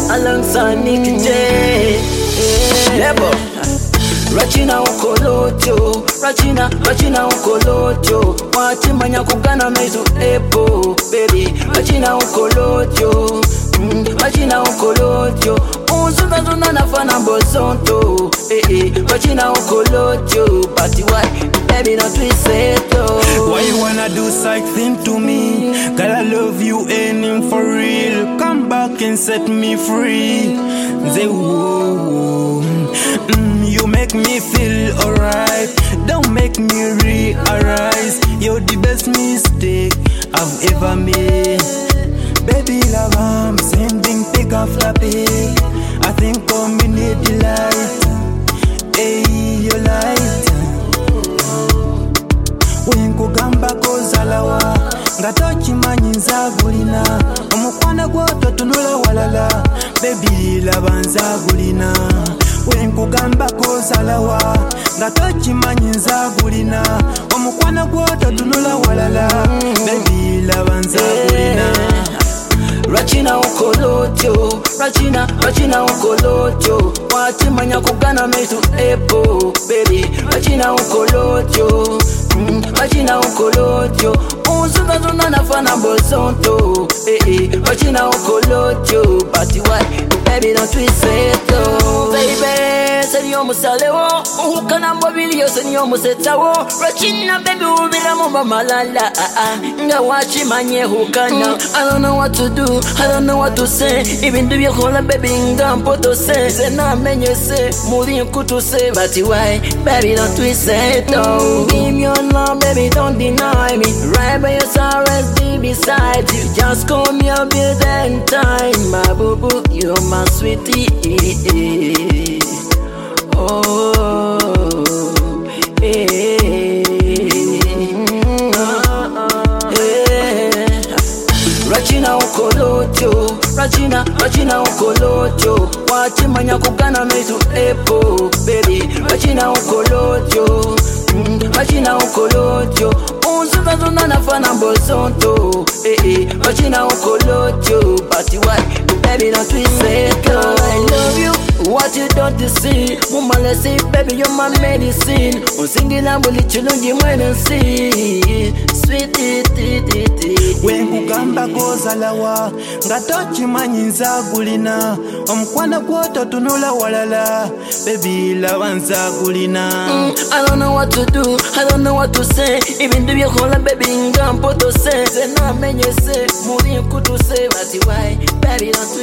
alongside Nicky J. Lebo Rachina ukolocho, Rachina ukolocho. Wachimanya kugana mezu epo, baby. Rachina ukolocho, Rachina ukolocho. Unzunga zuna nafana mbosonto, Rachina ukolocho. But why, baby, not we say to? Why you wanna do something to me? Girl, I love you and for real. Come back and set me free. Say whoa, you make me feel alright. Don't make me realize you're the best mistake I've ever made. Baby love, I'm sending pick and flappy. I think I'm in the light. Hey, you light. Wenkugamba kozalawa ngatochi manyinza gulina omukwana gwoto tunula walala baby labanza gulina wenkugamba kozalawa ngatochi manyinza gulina omukwana gwoto tunula walala baby labanza gulina Rachina ukolocho, Rachina ukolocho. Wachimanya kugana mezu epo, baby. Rachina ukolocho, Rachina ukolocho. Unzunga zuna nafana mbosonto, Rachina ukolocho. But why, baby, don't we say to? Baby, senyo musalewo, ukana mbobili yo senyo musetawo. Rachina baby ubila mumba malala, nga wachimanye hukana. I don't know what to do, I don't know what to say. Even do you call a baby nga mpoto say. Say na menye say, muri kutu say. But why, baby, don't we say to? Give me your love, baby, don't deny me. Right by your side, be beside you. Just call me a bit and time, my boo boo, you're my sweetie. Oh, Rachina ukolocho, Rachina ukolocho. Wachimanya kugana mezu epo, baby. Rachina ukolocho, Rachina ukolocho. Unzunga zuna nafana mbosonto, Rachina ukolocho. But why, baby, don't we say to? I love you. What you don't see, mama let's see, baby, you're my medicine. Unsingila mbuli chulungi mwene see, sweetie. Wenkugamba kozalawa ngatochi manyinza gulina omukwana gwoto tunula walala baby labanza gulina. I don't know what to do, I don't know what to say. Even do you call a baby nga mpoto say. Say na menye say, muri kutu say. But why, baby, don't